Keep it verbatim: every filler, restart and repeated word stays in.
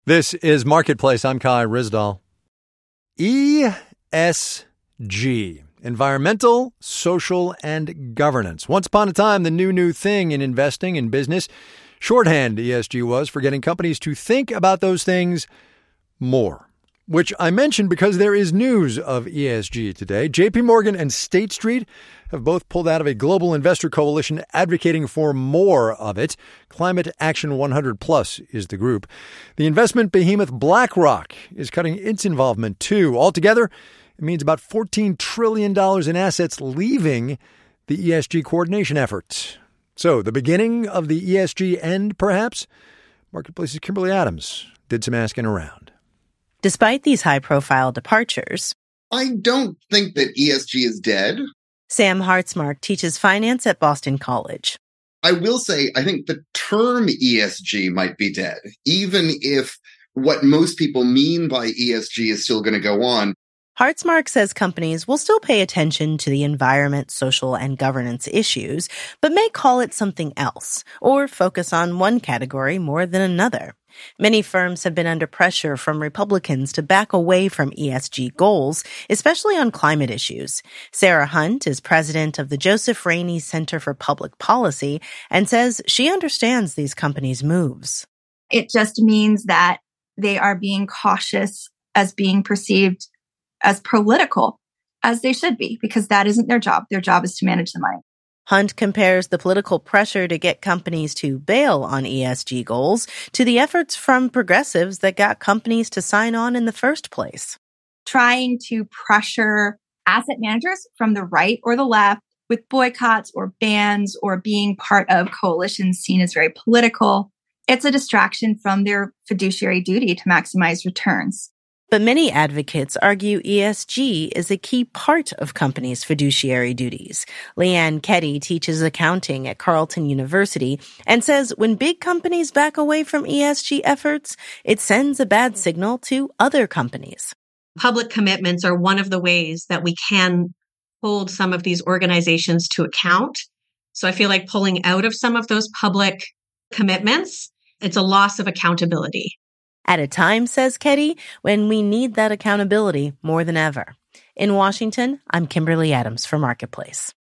This is Marketplace. I'm Kai Rizdal. E S G, environmental, social, and governance. Once upon a time, the new, new thing in investing and business. Shorthand E S G was for getting companies to think about those things more, which I mentioned because there is news of E S G today. J P Morgan and State Street have both pulled out of a global investor coalition advocating for more of it. Climate Action one hundred Plus is the group. The investment behemoth BlackRock is cutting its involvement too. Altogether, it means about fourteen trillion dollars in assets leaving the E S G coordination effort. So, the beginning of the E S G end, perhaps? Marketplace's Kimberly Adams did some asking around. Despite these high-profile departures, I don't think that E S G is dead. Sam Hartzmark teaches finance at Boston College. I will say, I think the term E S G might be dead, even if what most people mean by E S G is still going to go on. Hartzmark says companies will still pay attention to the environment, social, and governance issues, but may call it something else, or focus on one category more than another. Many firms have been under pressure from Republicans to back away from E S G goals, especially on climate issues. Sarah Hunt is president of the Joseph Rainey Center for Public Policy and says she understands these companies' moves. It just means that they are being cautious as being perceived as political, as they should be, because that isn't their job. Their job is to manage the money. Hunt compares the political pressure to get companies to bail on E S G goals to the efforts from progressives that got companies to sign on in the first place. Trying to pressure asset managers from the right or the left with boycotts or bans or being part of coalitions seen as very political, it's a distraction from their fiduciary duty to maximize returns. But many advocates argue E S G is a key part of companies' fiduciary duties. Leanne Keddy teaches accounting at Carleton University and says when big companies back away from E S G efforts, it sends a bad signal to other companies. Public commitments are one of the ways that we can hold some of these organizations to account. So I feel like pulling out of some of those public commitments, it's a loss of accountability. At a time, says Keddy, when we need that accountability more than ever. In Washington, I'm Kimberly Adams for Marketplace.